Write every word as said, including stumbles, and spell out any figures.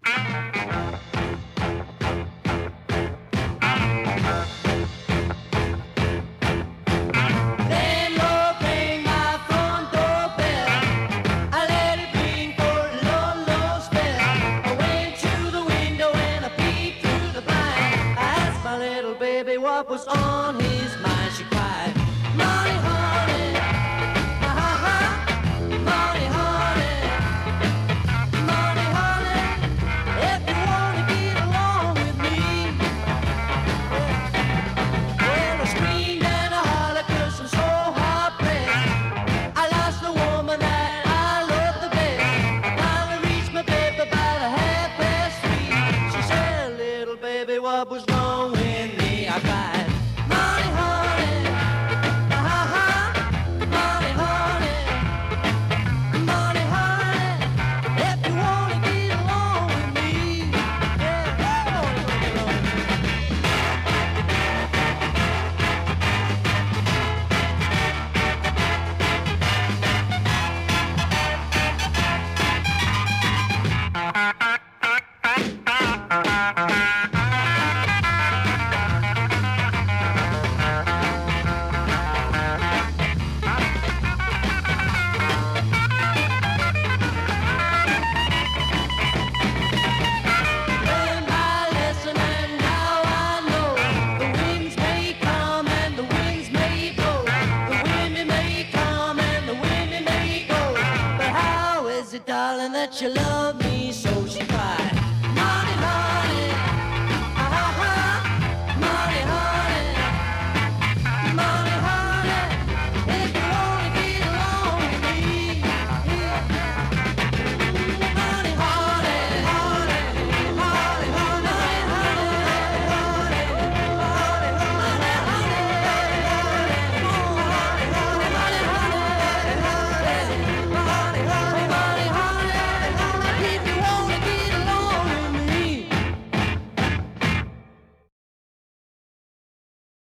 What was on his mind? She cried, Money, honey, ha ha ha, money, honey, money, honey, if you wanna get along with me. Well, I screamed and I hollered 'cause I'm so hard pressed. I lost the woman that I loved the best. I finally reached my baby about a half past three. She said, little baby, what was wrong with me? I cried, money, honey, ha ha, money, honey, money, honey, if you wanna get along with me, yeah, you wanna get along with me. Learned my lesson and now I know the winds may come and the winds may blow. The wind may come and the wind may go. But how is it, darling, that you love